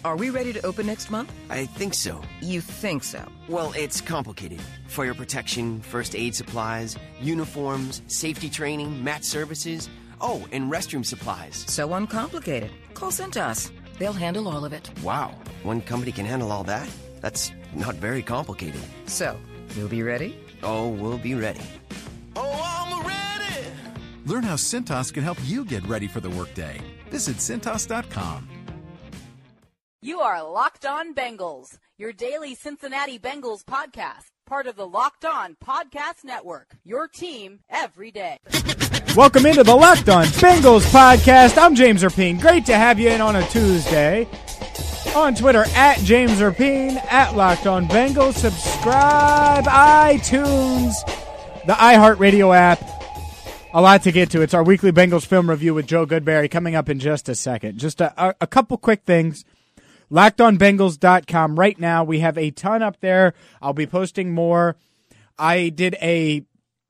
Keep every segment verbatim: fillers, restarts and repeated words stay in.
Are we ready to open next month? I think so. You think so? Well, it's complicated. Fire protection, first aid supplies, uniforms, safety training, mat services. Oh, and restroom supplies. So uncomplicated. Call Cintas. They'll handle all of it. Wow. One company can handle all that? That's not very complicated. So, you'll be ready? Oh, we'll be ready. Oh, I'm ready. Learn how Cintas can help you get ready for the workday. Visit Cintas dot com. You are Locked On Bengals, your daily Cincinnati Bengals podcast, part of the Locked On Podcast Network, your team every day. Welcome into the Locked On Bengals podcast. I'm James Erpine. Great to have you in on a Tuesday. On Twitter, at James Erpine, at Locked On Bengals. Subscribe, iTunes, the iHeartRadio app. A lot to get to. It's our weekly Bengals film review with Joe Goodberry coming up in just a second. Just a, a, a couple quick things. Locked On Bengals dot com. Right now, we have a ton up there. I'll be posting more. I did a,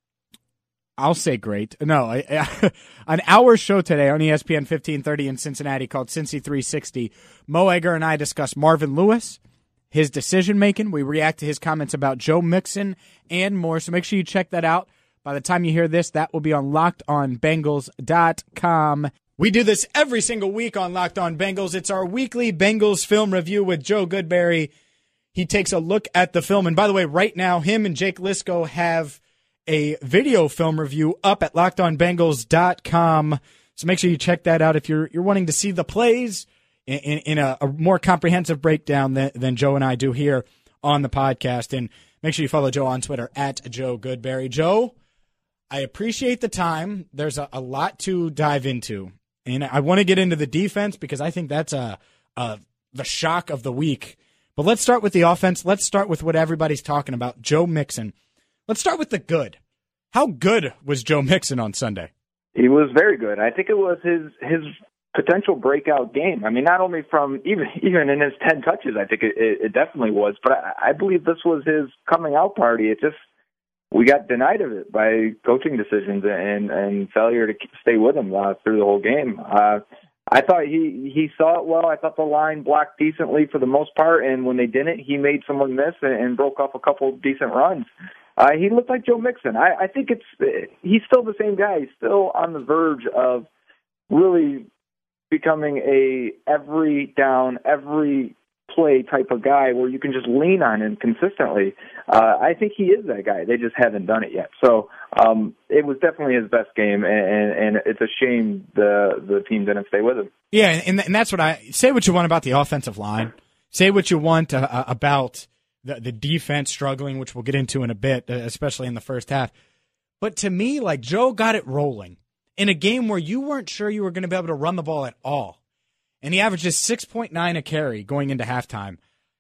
I'll say great. No, I, an hour show today on E S P N fifteen thirty in Cincinnati called Cincy three sixty. Mo Egger and I discussed Marvin Lewis, his decision-making. We react to his comments about Joe Mixon and more. So make sure you check that out. By the time you hear this, that will be on Locked On Bengals dot com. We do this every single week on Locked On Bengals. It's our weekly Bengals film review with Joe Goodberry. He takes a look at the film. And by the way, right now, him and Jake Lisco have a video film review up at Locked On Bengals dot com. So make sure you check that out if you're you're wanting to see the plays in, in, in a, a more comprehensive breakdown than, than Joe and I do here on the podcast. And make sure you follow Joe on Twitter at Joe Goodberry. Joe, I appreciate the time. There's a, a lot to dive into. And I want to get into the defense because I think that's a, a the shock of the week. But let's start with the offense. Let's start with what everybody's talking about, Joe Mixon. Let's start with the good. How good was Joe Mixon on Sunday? He was very good. I think it was his his potential breakout game. I mean, not only from even even in his ten touches, I think it, it definitely was. But I, I believe this was his coming out party. It just we got denied of it by coaching decisions and and failure to stay with him uh, through the whole game. Uh, I thought he, he saw it well. I thought the line blocked decently for the most part, and when they didn't, he made someone miss and, and broke off a couple of decent runs. Uh, he looked like Joe Mixon. I, I think it's he's still the same guy. He's still on the verge of really becoming a every down, every play type of guy where you can just lean on him consistently. Uh, I think he is that guy. They just haven't done it yet. So um, it was definitely his best game, and, and it's a shame the the team didn't stay with him. Yeah, and and that's what I say. What you want about the offensive line. Say what you want uh, about the the defense struggling, which we'll get into in a bit, especially in the first half. But to me, like, Joe got it rolling in a game where you weren't sure you were going to be able to run the ball at all. And he averages six point nine a carry going into halftime.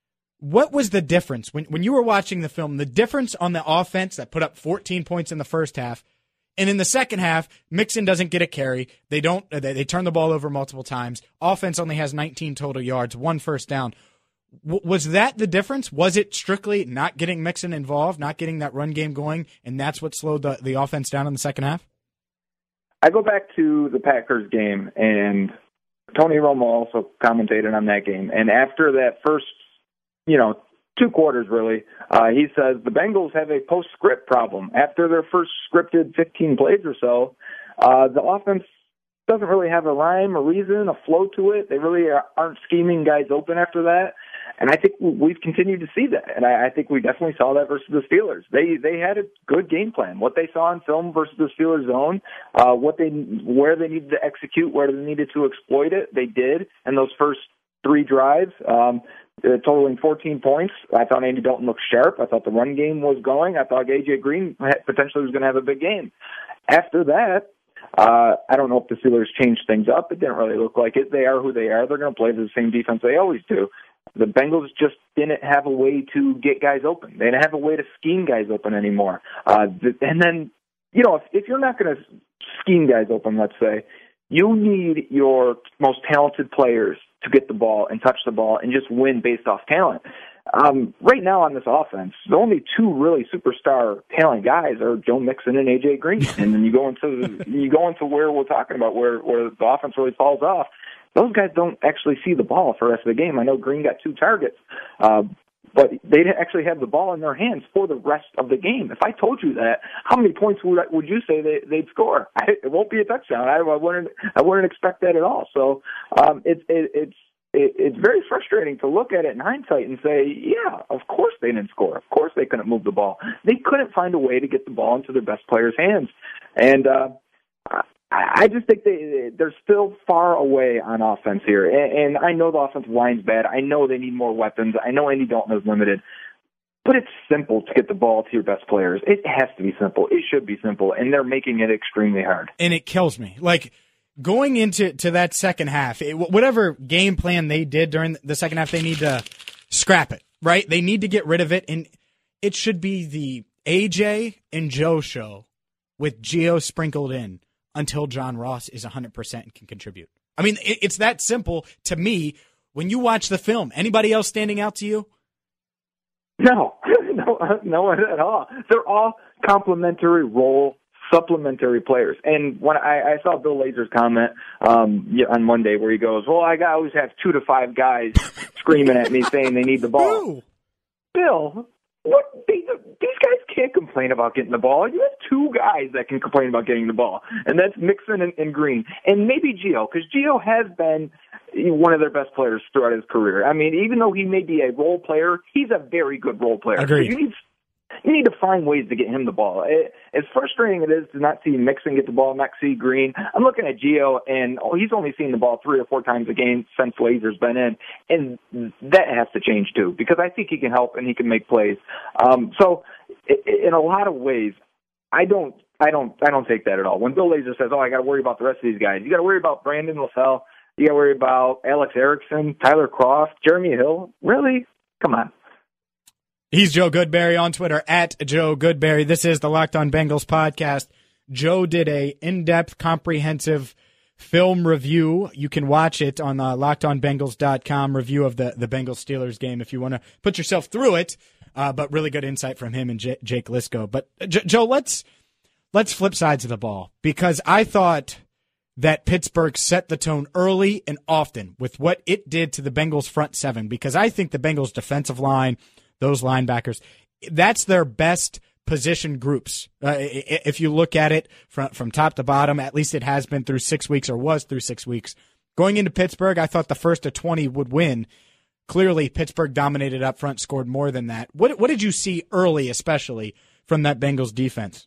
What was the difference when when you were watching the film, the difference on the offense that put up fourteen points in the first half, and in the second half, Mixon doesn't get a carry. They don't. They, they turn the ball over multiple times. Offense only has nineteen total yards, one first down. W- was that the difference? Was it strictly not getting Mixon involved, not getting that run game going, and that's what slowed the, the offense down in the second half? I go back to the Packers game, and Tony Romo also commentated on that game. And after that first, you know, two quarters really, uh, he says the Bengals have a post-script problem. After their first scripted fifteen plays or so, uh, the offense doesn't really have a rhyme, a reason, a flow to it. They really aren't scheming guys open after that. And I think we've continued to see that. And I, I think we definitely saw that versus the Steelers. They they had a good game plan. What they saw on film versus the Steelers zone, uh, what they where they needed to execute, where they needed to exploit it, they did. And those first three drives, um, uh, totaling fourteen points. I thought Andy Dalton looked sharp. I thought the run game was going. I thought A J Green potentially was going to have a big game. After that, Uh, I don't know if the Steelers changed things up. It didn't really look like it. They are who they are. They're going to play the same defense they always do. The Bengals just didn't have a way to get guys open. They didn't have a way to scheme guys open anymore. Uh, and then, you know, if, if you're not going to scheme guys open, let's say, you need your most talented players to get the ball and touch the ball and just win based off talent. um, right now on this offense, the only two really superstar talent guys are Joe Mixon and A J Green. And then you go into you go into where we're talking about, where where the offense really falls off. Those guys don't actually see the ball for the rest of the game. I know Green got two targets, uh, but they didn't actually have the ball in their hands for the rest of the game. If I told you that, how many points would would you say they, they'd score? I, it won't be a touchdown. I, I wouldn't I wouldn't expect that at all. So um, it's it, it's it, it's very frustrating to look at it in hindsight and say, yeah, of course they didn't score. Of course they couldn't move the ball. They couldn't find a way to get the ball into their best players' hands, and. Uh, I just think they, they're still far away on offense here. And, and I know the offensive line's bad. I know they need more weapons. I know Andy Dalton is limited. But it's simple to get the ball to your best players. It has to be simple. It should be simple. And they're making it extremely hard. And it kills me. Like, going into to that second half, it, whatever game plan they did during the second half, they need to scrap it, right? They need to get rid of it. And it should be the A J and Joe show with Gio sprinkled in until John Ross is one hundred percent and can contribute. I mean, it's that simple to me. When you watch the film, anybody else standing out to you? No, no, no one at all. They're all complementary role, supplementary players. And when I, I saw Bill Lazor's comment um, on Monday where he goes, well, I always have two to five guys screaming at me saying they need the ball. Ooh. Bill, what? These, these guys can't complain about getting the ball. You have two guys that can complain about getting the ball, and that's Mixon and, and Green, and maybe Gio, because Gio has been one of their best players throughout his career. I mean, even though he may be a role player, he's a very good role player. Agreed. So you need you need to find ways to get him the ball. It, as frustrating it is to not see Mixon get the ball, not see Green, I'm looking at Gio, and oh, he's only seen the ball three or four times a game since Lazor's been in, and that has to change too, because I think he can help and he can make plays. Um, so in a lot of ways, I don't, I don't, I don't take that at all. When Bill Lazor says, "Oh, I got to worry about the rest of these guys," you got to worry about Brandon LaFell, you got to worry about Alex Erickson, Tyler Croft, Jeremy Hill. Really? Come on. He's Joe Goodberry on Twitter, at Joe Goodberry. This is the Locked On Bengals podcast. Joe did a in-depth, comprehensive film review. You can watch it on uh, locked on bengals dot com review of the, the Bengals-Steelers game if you want to put yourself through it. Uh, but really good insight from him and J- Jake Lisco. But, J- Joe, let's let's flip sides of the ball, because I thought that Pittsburgh set the tone early and often with what it did to the Bengals front seven, because I think the Bengals defensive line, those linebackers, that's their best position groups. Uh, if you look at it from, from top to bottom, at least it has been through six weeks or was through six weeks. Going into Pittsburgh, I thought the first of twenty would win. Clearly, Pittsburgh dominated up front, scored more than that. What what did you see early, especially from that Bengals defense?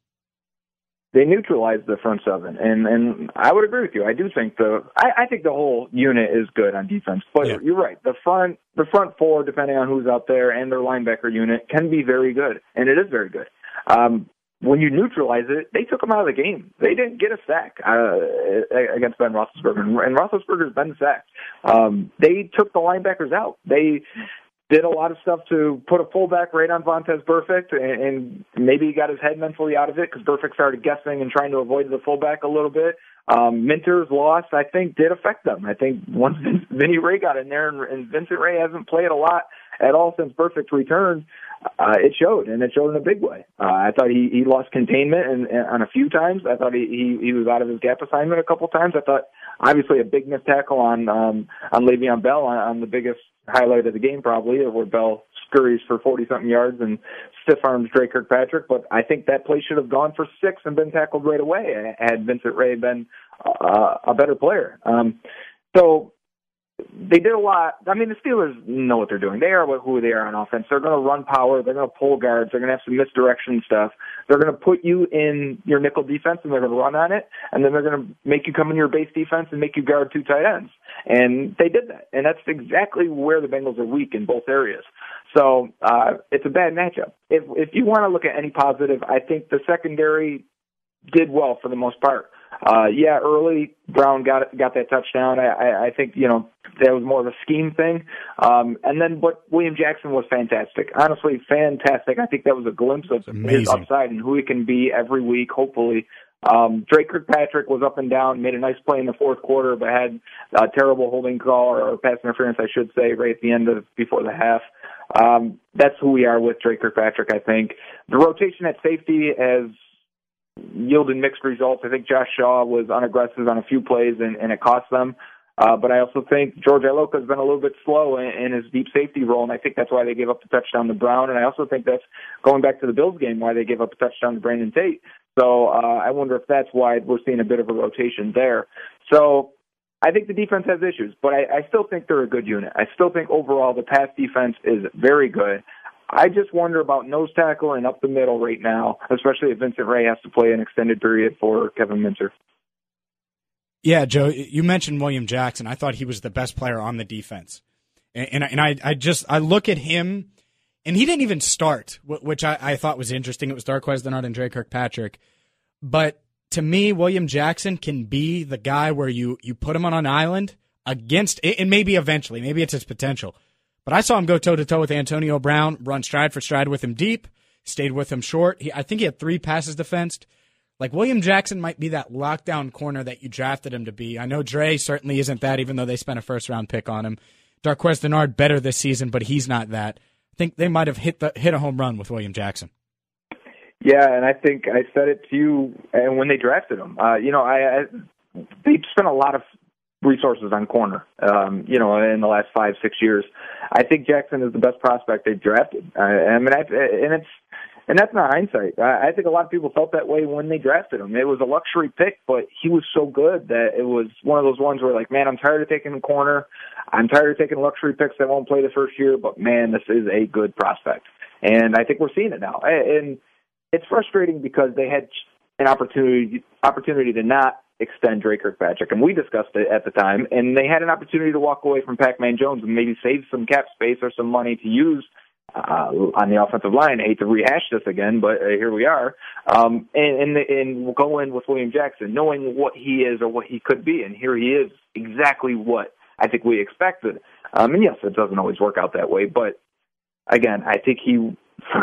They neutralized the front seven, and, and I would agree with you. I do think the I, I think the whole unit is good on defense, but yeah. You're right. The front the front four, depending on who's out there, and their linebacker unit can be very good, and it is very good. Um, when you neutralize it, they took them out of the game. They didn't get a sack uh, against Ben Roethlisberger, and Roethlisberger's been sacked. Um, they took the linebackers out. They did a lot of stuff to put a fullback right on Vontaze Burfict, and, and maybe he got his head mentally out of it because Burfict started guessing and trying to avoid the fullback a little bit. Um, Minter's loss, I think, did affect them. I think once Vinny Ray got in there, and, and Vincent Ray hasn't played a lot at all since Burfict returned, uh, it showed, and it showed in a big way. Uh, I thought he, he lost containment and, and on a few times. I thought he, he, he was out of his gap assignment a couple times. I thought, obviously, a big missed tackle on um, on Le'Veon Bell on, on the biggest highlight of the game, probably, where Bell scurries for forty-something yards and stiff-arms Drake Kirkpatrick. But I think that play should have gone for six and been tackled right away had Vincent Ray been uh, a better player. Um, so they did a lot. I mean, the Steelers know what they're doing. They are who they are on offense. They're going to run power. They're going to pull guards. They're going to have some misdirection stuff. They're going to put you in your nickel defense, and they're going to run on it. And then they're going to make you come in your base defense and make you guard two tight ends. And they did that. And that's exactly where the Bengals are weak in both areas. So uh, it's a bad matchup. If, if you want to look at any positive, I think the secondary did well for the most part. Uh, yeah, early Brown got got that touchdown. I, I, I think, you know, that was more of a scheme thing. Um, and then, but William Jackson was fantastic. Honestly, fantastic. I think that was a glimpse of his upside and who he can be every week, hopefully. Um, Drake Kirkpatrick was up and down, made a nice play in the fourth quarter, but had a terrible holding call or pass interference, I should say, right at the end of before the half. Um, that's who we are with Drake Kirkpatrick, I think. The rotation at safety has yielded mixed results. I think Josh Shaw was unaggressive on a few plays, and, and it cost them. Uh, but I also think George Iloka has been a little bit slow in, in his deep safety role, and I think that's why they gave up the touchdown to Brown. And I also think that's, going back to the Bills game, why they gave up a touchdown to Brandon Tate. So uh, I wonder if that's why we're seeing a bit of a rotation there. So I think the defense has issues, but I, I still think they're a good unit. I still think overall the pass defense is very good. I just wonder about nose tackle and up the middle right now, especially if Vincent Ray has to play an extended period for Kevin Minter. Yeah, Joe, you mentioned William Jackson. I thought he was the best player on the defense. And, and, and I, I just I look at him, and he didn't even start, which I, I thought was interesting. It was Darqueze Dennard and Drake Kirkpatrick. But to me, William Jackson can be the guy where you, you put him on an island against, and maybe eventually, maybe it's his potential. But I saw him go toe-to-toe with Antonio Brown, run stride for stride with him deep, stayed with him short. He, I think he had three passes defensed. Like, William Jackson might be that lockdown corner that you drafted him to be. I know Dre certainly isn't that, even though they spent a first-round pick on him. Darqueze Dennard better this season, but he's not that. I think they might have hit the hit a home run with William Jackson. Yeah, and I think I said it to you and when they drafted him. Uh, you know, I, I they spent a lot of resources on corner, um, you know, in the last five, six years. I think Jackson is the best prospect they've drafted. Uh, I mean, I, and it's and that's not hindsight. I, I think a lot of people felt that way when they drafted him. It was a luxury pick, but he was so good that it was one of those ones where, like, man, I'm tired of taking a corner. I'm tired of taking luxury picks that won't play the first year, but, man, this is a good prospect. And I think we're seeing it now. And it's frustrating because they had an opportunity opportunity to not extend Drake Kirkpatrick, and we discussed it at the time, and they had an opportunity to walk away from Pac-Man Jones and maybe save some cap space or some money to use uh, on the offensive line. I hate to rehash this again, but uh, here we are. Um, and, and, and we'll go in with William Jackson, knowing what he is or what he could be, and here he is, exactly what I think we expected. Um, and yes, it doesn't always work out that way, but again, I think he...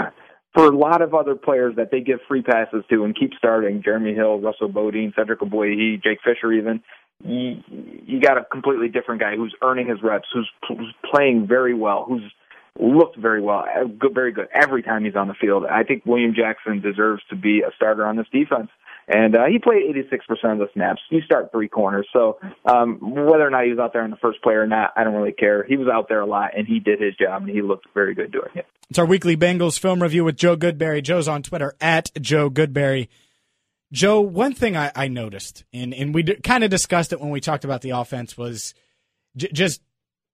For a lot of other players that they give free passes to and keep starting, Jeremy Hill, Russell Bodine, Cedric Ogbuehi, Jake Fisher even, you, you got a completely different guy who's earning his reps, who's, who's playing very well, who's looked very well, good, very good every time he's on the field. I think William Jackson deserves to be a starter on this defense. And uh, he played eighty-six percent of the snaps. You start three corners. So um, whether or not he was out there in the first play or not, I don't really care. He was out there a lot, and he did his job, and he looked very good doing it. It's our weekly Bengals film review with Joe Goodberry. Joe's on Twitter, at Joe Goodberry. Joe, one thing I, I noticed, and, and we d- kind of discussed it when we talked about the offense, was j- just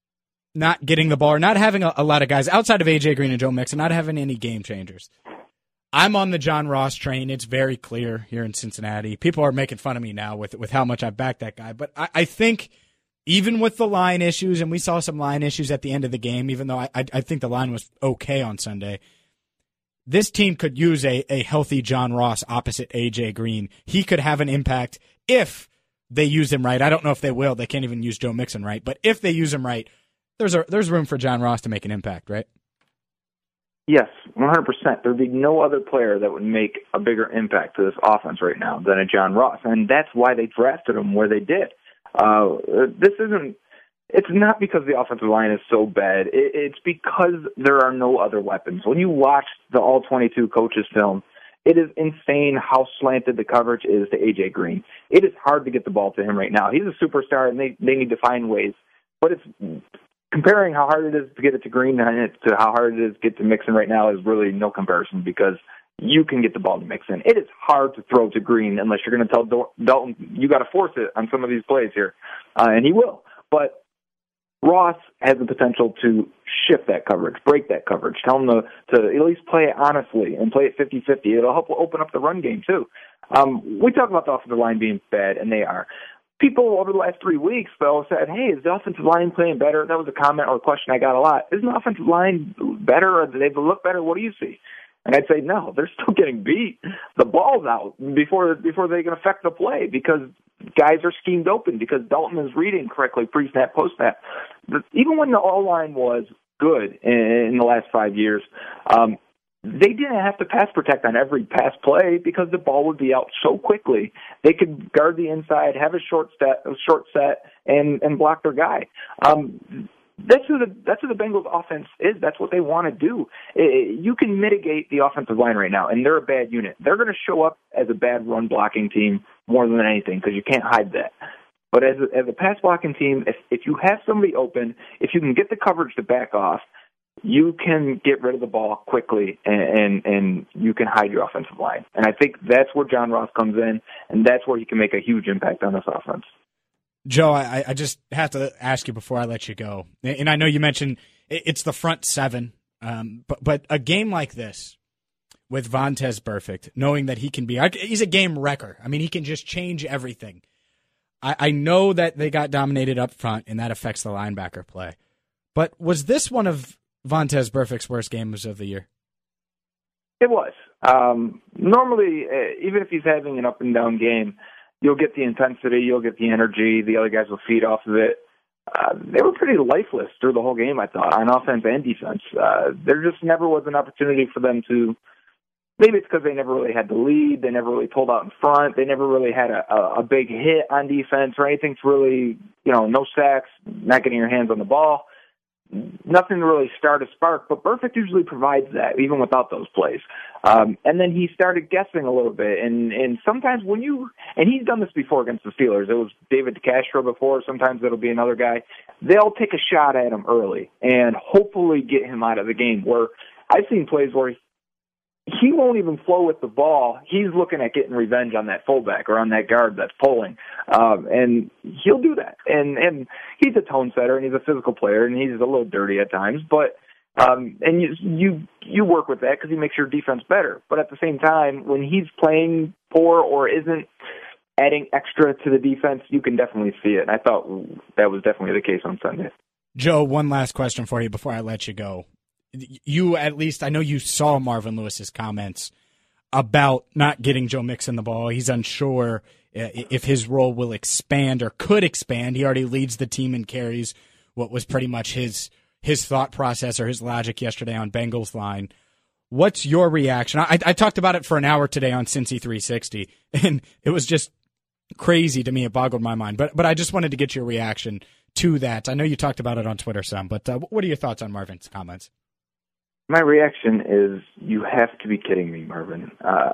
not getting the ball, or not having a, a lot of guys outside of A J Green and Joe Mixon, not having any game changers. I'm on the John Ross train. It's very clear here in Cincinnati. People are making fun of me now with with how much I back that guy. But I, I think even with the line issues, and we saw some line issues at the end of the game, even though I, I, I think the line was okay on Sunday, this team could use a, a healthy John Ross opposite A J Green. He could have an impact if they use him right. I don't know if they will. They can't even use Joe Mixon right. But if they use him right, there's a, there's room for John Ross to make an impact, right? Yes, one hundred percent. There would be no other player that would make a bigger impact to this offense right now than a John Ross, and that's why they drafted him where they did. Uh, this isn't – it's not because the offensive line is so bad. It, it's because there are no other weapons. When you watch the all twenty-two coaches film, it is insane how slanted the coverage is to A J Green. It is hard to get the ball to him right now. He's a superstar, and they, they need to find ways. But it's – comparing how hard it is to get it to Green to how hard it is to get to Mixon right now is really no comparison because you can get the ball to Mixon. It is hard to throw to Green unless you're going to tell Dalton, you got to force it on some of these plays here, uh, and he will. But Ross has the potential to shift that coverage, break that coverage, tell him to, to at least play it honestly and play it fifty-fifty. It'll help open up the run game, too. Um, we talk about the offensive line being bad, and they are. People over the last three weeks, though, said, hey, is the offensive line playing better? That was a comment or a question I got a lot. Isn't the offensive line better, or do they look better? What do you see? And I'd say, no, they're still getting beat. The ball's out before before they can affect the play because guys are schemed open, because Dalton is reading correctly pre-snap, post-snap. Even when the O-line was good in, in the last five years, um, they didn't have to pass protect on every pass play because the ball would be out so quickly. They could guard the inside, have a short set, a short set, and and block their guy. Um, That's who the that's who the Bengals offense is. That's what they want to do. It, you can mitigate the offensive line right now, and they're a bad unit. They're going to show up as a bad run blocking team more than anything because you can't hide that. But as a, as a pass blocking team, if if you have somebody open, if you can get the coverage to back off, you can get rid of the ball quickly, and, and and you can hide your offensive line. And I think that's where John Ross comes in, and that's where he can make a huge impact on this offense. Joe, I, I just have to ask you before I let you go, and I know you mentioned it's the front seven, um, but but a game like this with Vontaze Burfict, knowing that he can be, he's a game wrecker. I mean, he can just change everything. I, I know that they got dominated up front, and that affects the linebacker play. But was this one of Vontaze Burfict's worst games of the year? It was. Um, normally, uh, even if he's having an up and down game, you'll get the intensity, you'll get the energy, the other guys will feed off of it. Uh, they were pretty lifeless through the whole game, I thought, on offense and defense. Uh, there just never was an opportunity for them to, maybe it's because they never really had the lead, they never really pulled out in front, they never really had a, a, a big hit on defense or anything to really, you know, no sacks, not getting your hands on the ball. Nothing to really start a spark, but Burfict usually provides that, even without those plays. Um, and then he started guessing a little bit, and, and sometimes when you, and he's done this before against the Steelers, it was David DeCastro before, sometimes it'll be another guy, they'll take a shot at him early and hopefully get him out of the game, where I've seen plays where he, he won't even flow with the ball. He's looking at getting revenge on that fullback or on that guard that's pulling. Um, and he'll do that. And, and he's a tone setter and he's a physical player and he's a little dirty at times, but, um, and you, you, you work with that because he makes your defense better. But at the same time, when he's playing poor or isn't adding extra to the defense, you can definitely see it. And I thought that was definitely the case on Sunday. Joe, one last question for you before I let you go. You, at least, I know you saw Marvin Lewis's comments about not getting Joe Mixon the ball. He's unsure if his role will expand or could expand. He already leads the team in carries, what was pretty much his his thought process or his logic yesterday on Bengals line. What's your reaction? I, I talked about it for an hour today on Cincy three sixty, and it was just crazy to me. It boggled my mind. But, but I just wanted to get your reaction to that. I know you talked about it on Twitter some, but uh, what are your thoughts on Marvin's comments? My reaction is, you have to be kidding me, Marvin. Uh,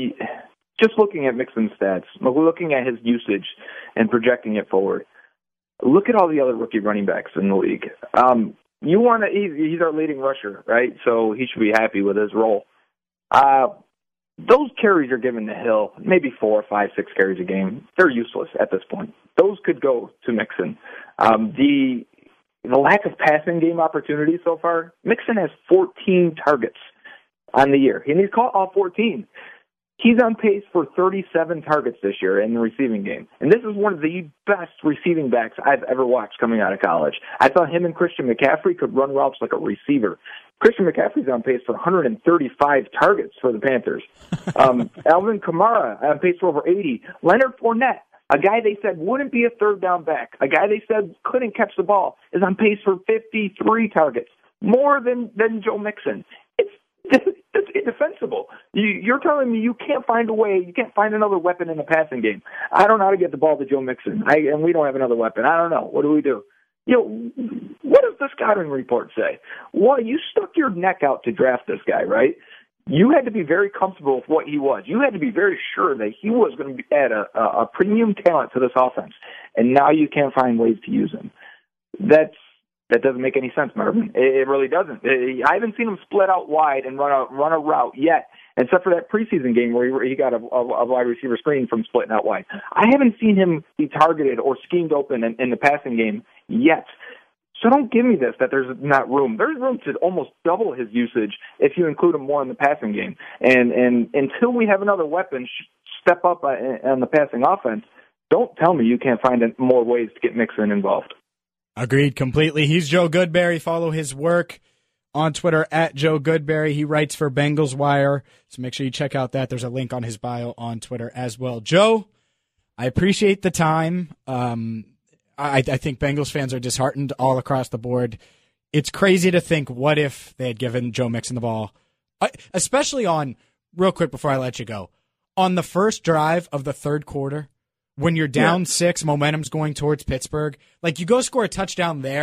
just looking at Mixon's stats, looking at his usage and projecting it forward, look at all the other rookie running backs in the league. Um, you want to? He's, he's our leading rusher, right? So he should be happy with his role. Uh, those carries are given to Hill, maybe four, five, six carries a game. They're useless at this point. Those could go to Mixon. Um, the The lack of passing game opportunities so far, Mixon has fourteen targets on the year, and he's caught all fourteen. He's on pace for thirty-seven targets this year in the receiving game, and this is one of the best receiving backs I've ever watched coming out of college. I thought him and Christian McCaffrey could run routes like a receiver. Christian McCaffrey's on pace for one hundred thirty-five targets for the Panthers. Um, Alvin Kamara on pace for over eighty. Leonard Fournette, a guy they said wouldn't be a third down back, a guy they said couldn't catch the ball, is on pace for fifty-three targets, more than, than Joe Mixon. It's, it's indefensible. You, you're telling me you can't find a way, you can't find another weapon in the passing game. I don't know how to get the ball to Joe Mixon, I, and we don't have another weapon. I don't know. What do we do? You know, what does the scouting report say? Well, you stuck your neck out to draft this guy, right? You had to be very comfortable with what he was. You had to be very sure that he was going to add a, a premium talent to this offense, and now you can't find ways to use him. That's that doesn't make any sense, Marvin. It, it really doesn't. It, I haven't seen him split out wide and run a run a route yet, except for that preseason game where he, he got a, a, a wide receiver screen from splitting out wide. I haven't seen him be targeted or schemed open in, in the passing game yet. So don't give me this, that there's not room. There's room to almost double his usage if you include him more in the passing game. And and until we have another weapon step up on the passing offense, don't tell me you can't find more ways to get Mixon involved. Agreed completely. He's Joe Goodberry. Follow his work on Twitter at Joe Goodberry. He writes for Bengals Wire, so make sure you check out that. There's a link on his bio on Twitter as well. Joe, I appreciate the time. Um I, I think Bengals fans are disheartened all across the board. It's crazy to think, what if they had given Joe Mixon the ball, especially on, real quick before I let you go, on the first drive of the third quarter, when you're down yeah. six, momentum's going towards Pittsburgh, like you go score a touchdown there,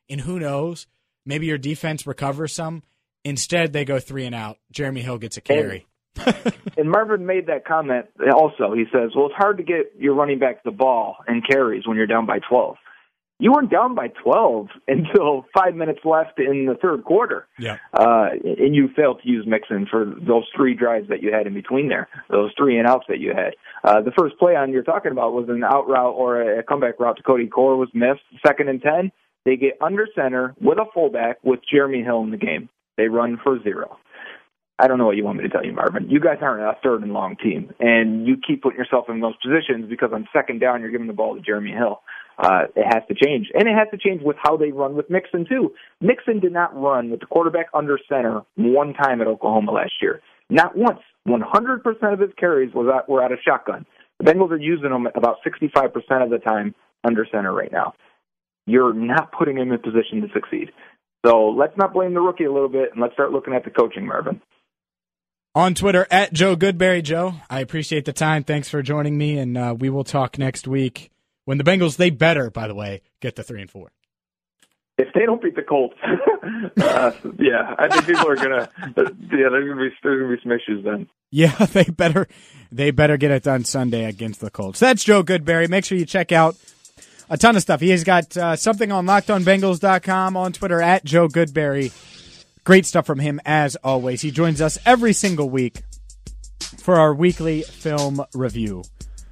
and who knows, maybe your defense recovers some. Instead, they go three and out. Jeremy Hill gets a carry. And, and Marvin made that comment also. He says, well, it's hard to get your running back the ball and carries when you're down by twelve. You weren't down by twelve until five minutes left in the third quarter. Yeah. Uh, and you failed to use Mixon for those three drives that you had in between there, those three and outs that you had. Uh, the first play on you're talking about was an out route or a comeback route to Cody Core was missed. Second and ten, they get under center with a fullback with Jeremy Hill in the game. They run for zero. I don't know what you want me to tell you, Marvin. You guys aren't a third and long team, and you keep putting yourself in those positions because on second down you're giving the ball to Jeremy Hill. Uh, it has to change. And it has to change with how they run with Mixon, too. Mixon did not run with the quarterback under center one time at Oklahoma last year. Not once. one hundred percent of his carries was out, were out of shotgun. The Bengals are using him about sixty-five percent of the time under center right now. You're not putting him in position to succeed. So let's not blame the rookie a little bit, and let's start looking at the coaching, Marvin. On Twitter, at Joe Goodberry. Joe, I appreciate the time. Thanks for joining me, and uh, we will talk next week. When the Bengals, they better, by the way, get to three and four. If they don't beat the Colts, uh, yeah, I think people are gonna. Uh, yeah, there's gonna be there's gonna be some issues then. Yeah, they better they better get it done Sunday against the Colts. That's Joe Goodberry. Make sure you check out a ton of stuff. He has got uh, something on locked on bengals dot com, on Twitter at Joe Goodberry. Great stuff from him as always. He joins us every single week for our weekly film review.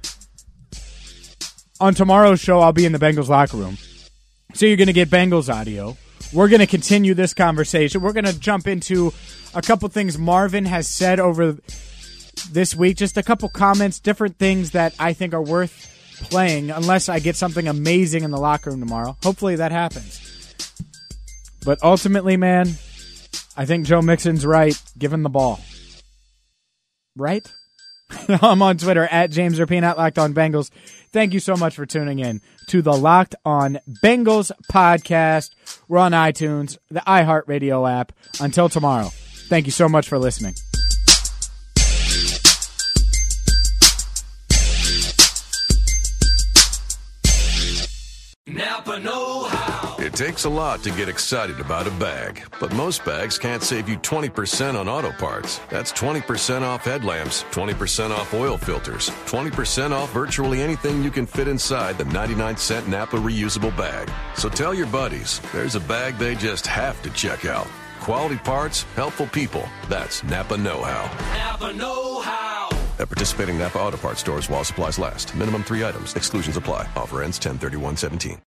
On tomorrow's show, I'll be in the Bengals locker room. So you're going to get Bengals audio. We're going to continue this conversation. We're going to jump into a couple things Marvin has said over this week. Just a couple comments, different things that I think are worth playing, unless I get something amazing in the locker room tomorrow. Hopefully that happens. But ultimately, man, I think Joe Mixon's right. Give him the ball. Right? I'm on Twitter at James Rapien at Locked On Bengals. Thank you so much for tuning in to the Locked On Bengals podcast. We're on iTunes, the iHeartRadio app. Until tomorrow, thank you so much for listening. Napa know-how. It takes a lot to get excited about a bag, but most bags can't save you twenty percent on auto parts. That's twenty percent off headlamps, twenty percent off oil filters, twenty percent off virtually anything you can fit inside the ninety-nine cent Napa reusable bag. So tell your buddies, there's a bag they just have to check out. Quality parts, helpful people. That's Napa know-how. Napa know-how. At participating Napa Auto Parts stores while supplies last. Minimum three items. Exclusions apply. Offer ends ten thirty-one seventeen.